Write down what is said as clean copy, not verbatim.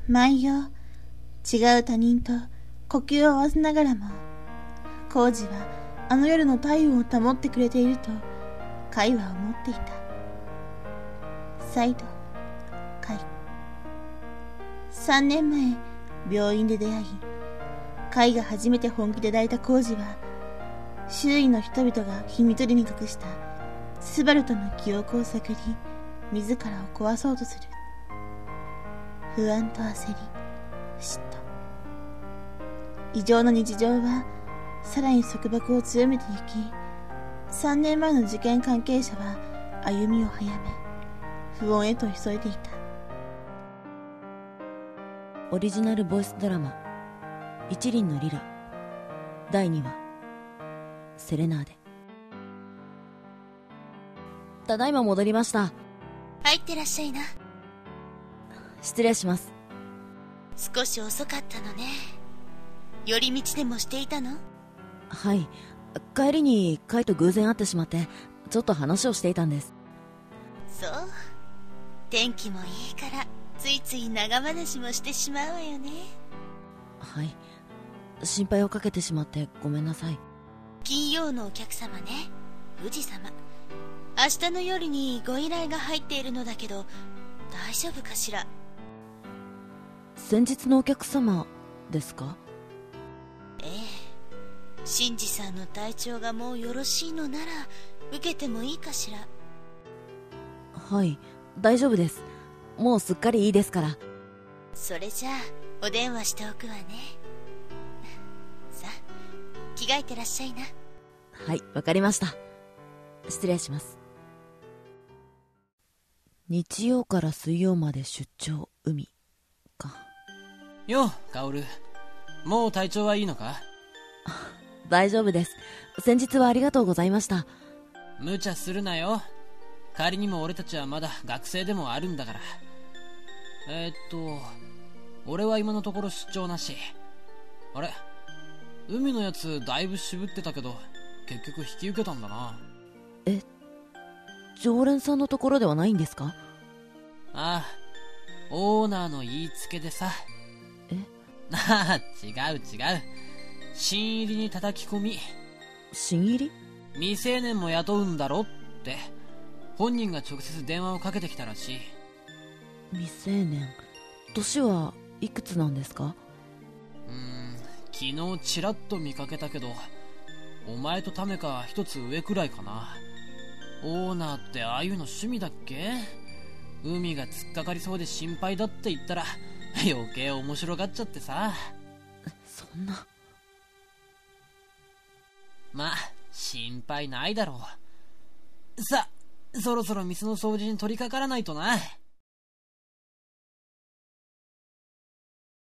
毎夜、違う他人と呼吸を合わせながらも、浩二はあの夜の体温を保ってくれていると、海は思っていた。再度、海。3年前、病院で出会い、海が初めて本気で抱いた浩二は、周囲の人々が秘密裏に隠したスバルとの記憶を探り、自らを壊そうとする。不安と焦り、嫉妬。異常な日常はさらに束縛を強めてゆき、3年前の事件関係者は歩みを早め、不穏へと急いでいた。 オリジナルボイスドラマ一輪のリラ第2話セレナーデ。ただいま戻りました。 入ってらっしゃいな。 失礼します。 少し遅かったのね。寄り道でもしていたの？ はい、帰りにカイと偶然会ってしまってちょっと話をしていたんです。 そう、天気もいいからついつい長話もしてしまうわよね。 はい、心配をかけてしまってごめんなさい。 金曜のお客様ね、富士様。明日の夜にご依頼が入っているのだけど大丈夫かしら？ 先日のお客様ですか？ ええ、新次さんの体調がもうよろしいのなら受けてもいいかしら？ はい、大丈夫です。もうすっかりいいですから。 それじゃあお電話しておくわね。さあ、着替えてらっしゃいな。 はい、わかりました。失礼します。日曜から水曜まで出張海か。 よう、カオル。もう体調はいいのか？ 大丈夫です。先日はありがとうございました。 無茶するなよ。仮にも俺たちはまだ学生でもあるんだから。俺は今のところ出張なし。あれ、海のやつだいぶ渋ってたけど結局引き受けたんだな。 常連さんのところではないんですか？ ああ、オーナーの言いつけでさ。ああ、違う違う。新入りに叩き込み。 新入り？ 未成年も雇うんだろって本人が直接電話をかけてきたらしい。 未成年。年はいくつなんですか？ 昨日ちらっと見かけたけど、お前とタメか一つ上くらいかな。オーナーってああいうの趣味だっけ？海が突っかかりそうで心配だって言ったら余計面白がっちゃってさ。 そんな。 まあ心配ないだろう。さあ、そろそろ店の掃除に取り掛からないとな。